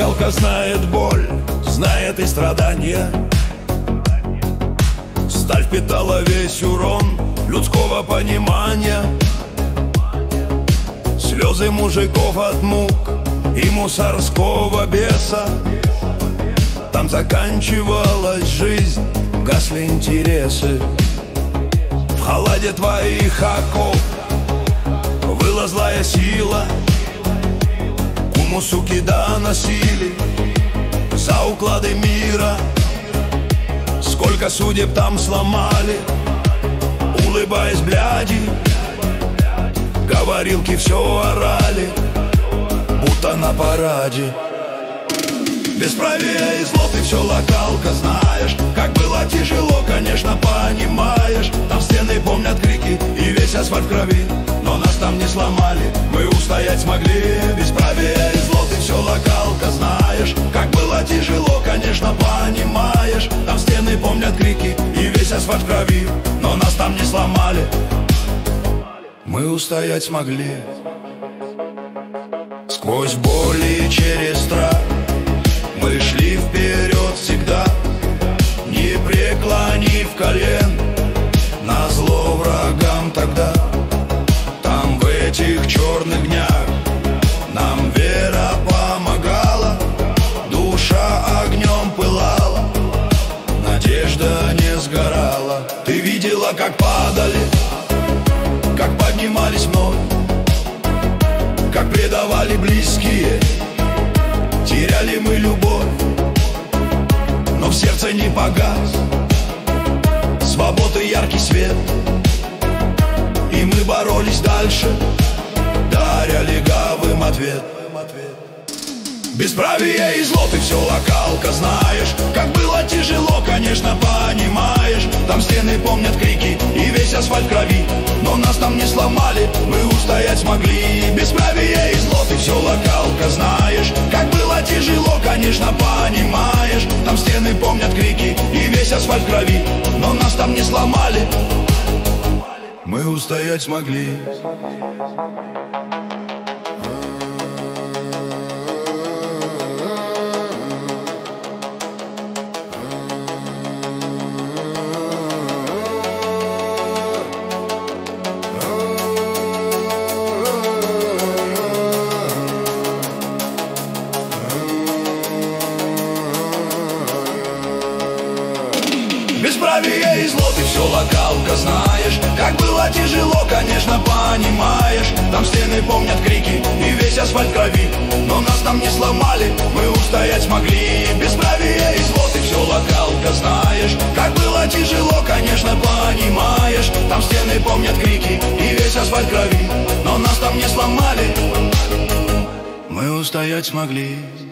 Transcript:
локалка знает боль, знает и страдания. Сталь впитала весь урон людского понимания. Слезы мужиков от мук и мусорского беса. Там заканчивалась жизнь, гасли интересы. В холоде твоих оков выла злая сила. Куму, суки, доносили за уклады мира. Сколько судеб там сломали, улыбаясь бляди. Говорилки все орали, будто на параде. Бесправие и зло, ты все локалка знаешь. Как было тяжело, конечно, понимаешь. Там стены помнят крики и весь асфальт в крови. Но нас там не сломали, мы устоять смогли. Бесправие и зло, ты все локалка знаешь. Как было тяжело, конечно, понимаешь. Там стены помнят крики и весь асфальт в крови. Но нас там не сломали, мы устоять смогли. Сквозь боль и через страх мы шли вперед всегда, не преклонив колен, назло врагам тогда. Там в этих черных днях нам вера помогала, душа огнем пылала, надежда не сгорала. Ты видела, как падали, как поднимались вновь, как предавали близкие, теряли мы любовь. Но в сердце не погас свободы яркий свет, и мы боролись дальше, даря легавым ответ. Бесправие и зло, ты все локалка знаешь. Как было тяжело, конечно, понимаешь. Там стены помнят крики и весь асфальт в крови. Но нас там не сломали, мы устоять смогли. Бесправие и зло, ты все локалка знаешь. Как было тяжело, конечно, понимаешь. Там стены помнят крики и весь асфальт в крови. Но нас там не сломали, мы устоять смогли. Бесправие и зло, ты все локалка знаешь. Как было тяжело, конечно, понимаешь. Там стены помнят крики и весь асфальт в крови. Но нас там не сломали, мы устоять смогли. Бесправие и зло, ты все локалка знаешь. Как было тяжело, конечно, понимаешь. Там стены помнят крики и весь асфальт в крови. Но нас там не сломали, мы устоять смогли.